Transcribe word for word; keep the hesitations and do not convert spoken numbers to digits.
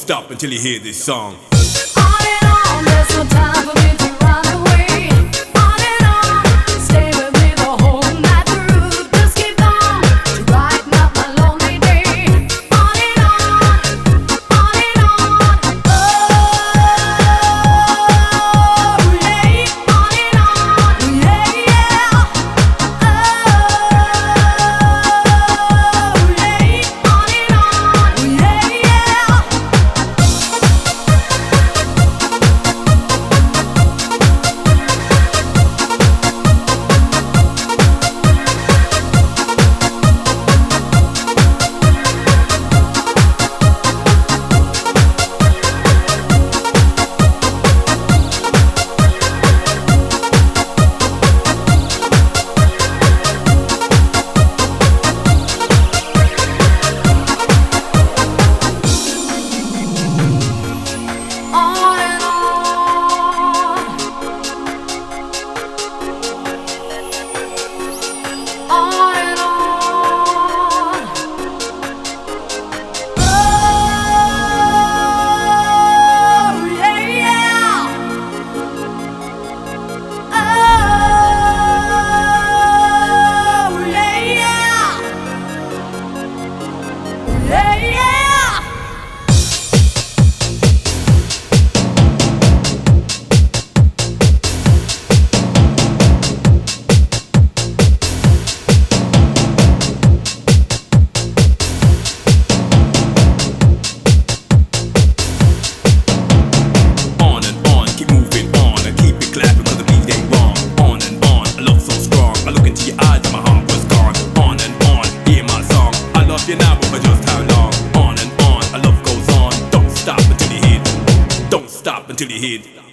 stop until you hear this song. On and on, there's no time for me to run away. On and on, stay with me the whole night through. Just keep on to brighten up my lonely day. On and on, on and on. Oh yeah, on and on, yeah yeah. Oh yeah, on and on, yeah yeah. On and on, on and on. Oh yeah, yeah. Oh yeah, yeah. Yeah, yeah. On and on, keep moving on and keep it clapping 'cause the beat ain't wrong. On and on, a love so strong. I look into your eyes and my heart was gone. On and on, hear my song. I love you now, but for just how long? On and on, a love goes on. Don't stop until you hit. Don't stop until you hit.